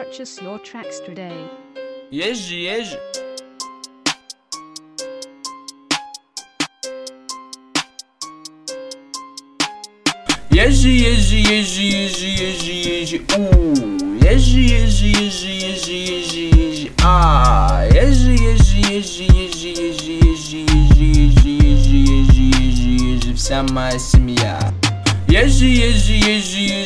Purchase your tracks today. Езжи. Езжи. Езжи, вся моя семья. Езжи. Езжи,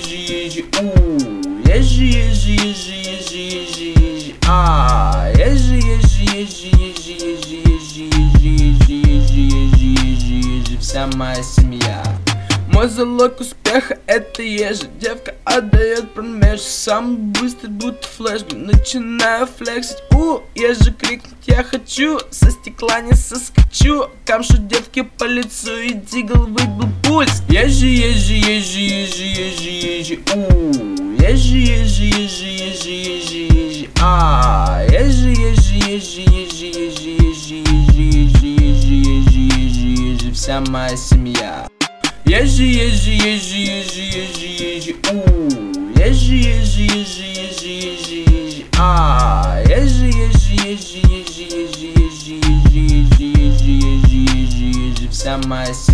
вся моя семья. Мой залог успеха — это ежи. Девка отдает промеж. Самый быстрый, будто флеш. Начинаю флексить. Ежи крикнуть я хочу. Со стекла не соскочу. Камшу девки по лицу и дигл выбил пульс. Ежи. Ежи, вся моя семья. Ежи. Ежи, вся моя семья.